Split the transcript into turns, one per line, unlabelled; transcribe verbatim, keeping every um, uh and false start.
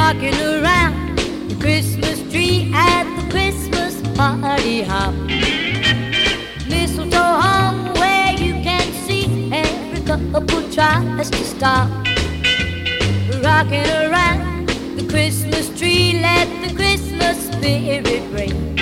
rocking around the Christmas tree at the Christmas party hop. Mistletoe hung where you can see every couple tries to stop. Rocking around the Christmas tree, let the Christmas spirit ring.